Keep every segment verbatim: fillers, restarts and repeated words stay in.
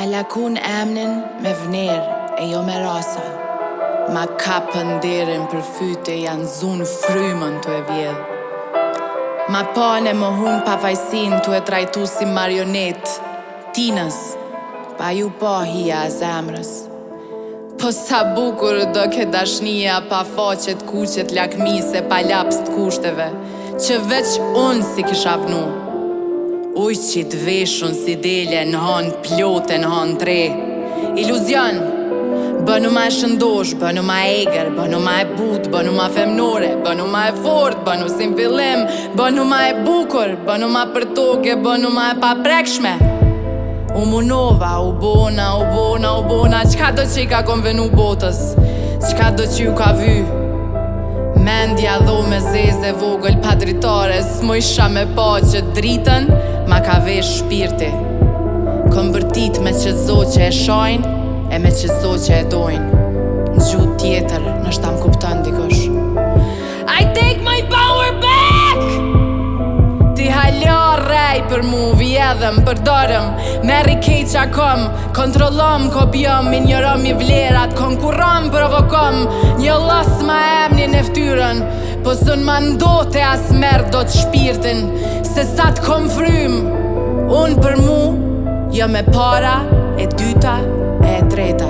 Ma lakun emnin me vner e jo me rasa. Ma kapën derin për fyte janë zunë frymën të e vjedh. Ma pone më hun pa vajsin të e trajtu si marionet Tinës, pa ju po hija e zemrës. Po sa bukur do ke dashnija pa faqet, kuqet, lakmise, pa laps të kushteve, që veç unë si kisha vnu. Ujqit veshun si dele në han plote në han tre. Iluzion, bënu ma e shëndosh, bënu ma e eger, bënu ma e but, bënu ma femnore, bënu ma e fort, bënu si në fillim, bënu ma e bukur, bënu ma për toke, bënu ma e paprekshme. U munova, u bona, u bona, u bona, qka do që i ka konvenu botës, qka do që ju ka vy. Mendja dho me zeze vogël pa dritare, s'mo isha me pa që dritën ma ka vesh shpirti. Kom bërtit me qëtëzo që e shajnë e me qëtëzo që e dojnë. Në gjuhë tjetër nështë ta më kupton dikush. I take my power back! Ti halja rej për mu, vjedhem, përdorëm, merri kej qa kom, kontrolom, kopjom, minjërom i vlerat, konkurom, provokom, një los ma emnin e ftyrën, po sën ma ndote as merë do të shpirtin, se sa të kom frym, unë për mu, jo me para, e dyta, e e treta.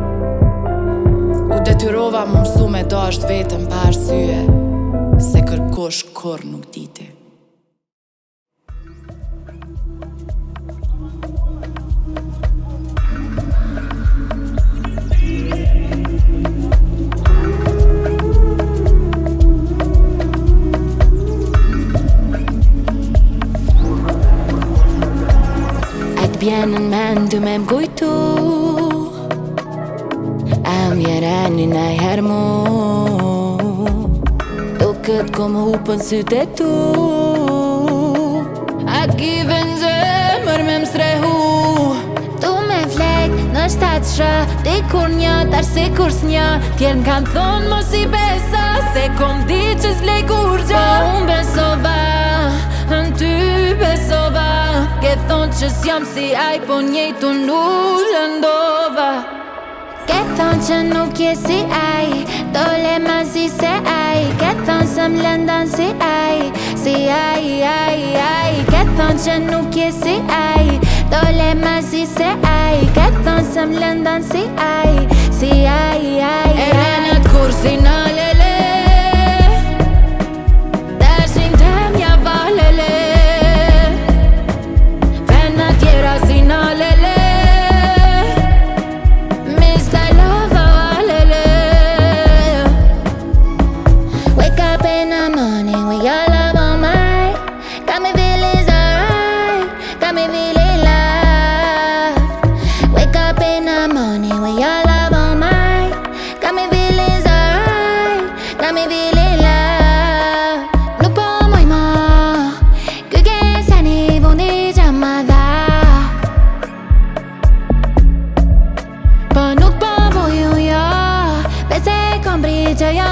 U detyrova më mësu me dasht vetëm pa arsye, se kërkosh kur nuk diti. Bjenën men du me m'kujtu, a mjereni nej her mu, do këtë kom hupën sytë e tu, a kive në zemër me m'strehu. Tu me flek në shtatë shë, di kur një tarë si kur s'një, tjerë m'kan thonë mos i besa, se kom di që s'vlej kur gjë. Po unë besova, në ty besova, ke thonë që s'jam si aj, po njejtu nuk lëndova. Ke thonë që nuk je si aj, dole ma si se aj, ke thonë se m'lëndan si aj, si aj, aj, aj. Ke thonë që nuk je si aj, dole ma si se aj, ke thonë se m'lëndan si aj, si aj, aj, aj. E renët kur si në lele, dashin tem ja valele, vena tjera si në lele, miss I love valele. Wake up in the morning with your love on mine, got me feeling alright, got me feeling love. Wake up in the morning with your love on mine, got me feeling alright, got me feeling love. Nuk po moj ma, kujke se një vundi gjamada, po nuk po voju jo, pese kom bri që jo